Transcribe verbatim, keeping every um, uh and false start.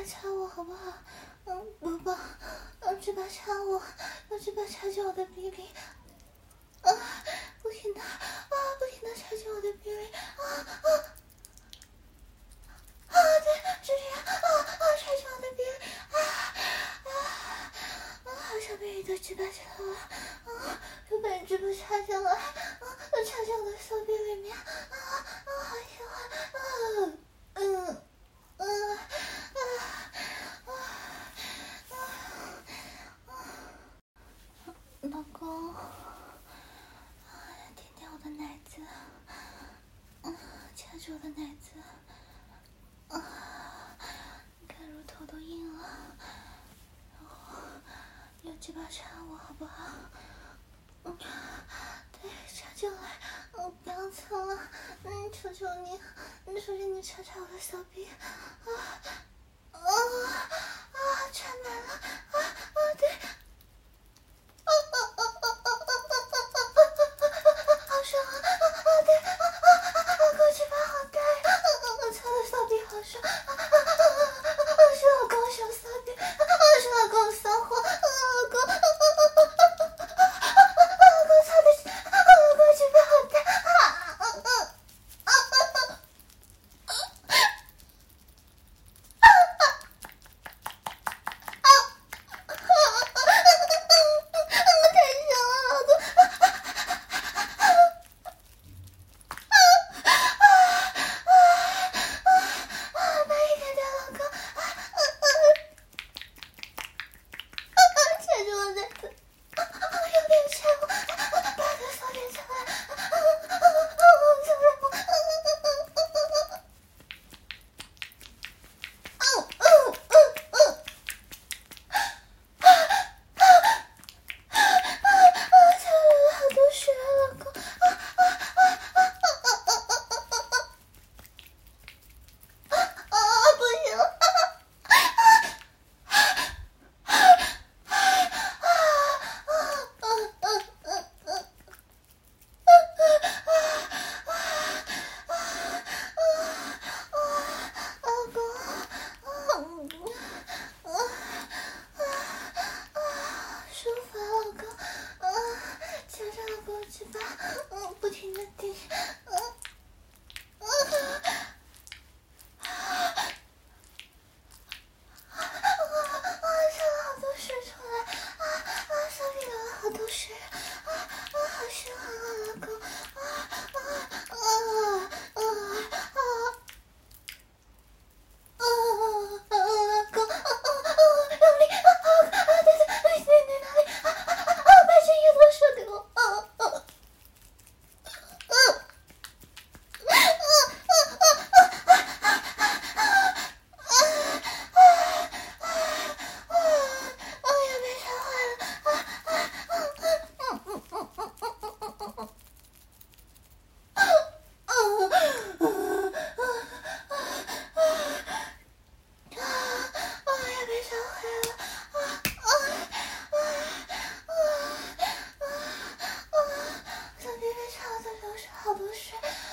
掐我好不好？嗯，宝宝，用嘴巴掐我，用嘴巴掐进我的鼻里，啊，不停的啊，不停的掐进我的鼻里，啊啊啊！对，这里啊啊，掐进我的鼻里，啊啊啊！好想被你的嘴巴掐了，啊，就被你嘴巴掐进来，啊，掐进我的手臂里面，啊啊，好喜欢，啊，嗯。嗯啊啊啊啊！老公，舔舔我的奶子，嗯，掐住我的奶子，啊，你看乳头都硬了，然后用鸡巴插我好不好？嗯，对，插进来，嗯，不要蹭了，嗯，求求你，嗯，求求你插插我的小臂，啊啊啊，插满了，啊啊对，啊啊啊啊啊啊啊啊，好爽啊啊对，啊啊啊，狗鸡巴好大呀，啊，插的小臂好爽，啊啊啊，是老公小骚逼，啊，是老公骚货，啊，老公，啊啊啊啊啊啊！老公操的，老公嘴巴好大，啊啊啊啊啊！好多水。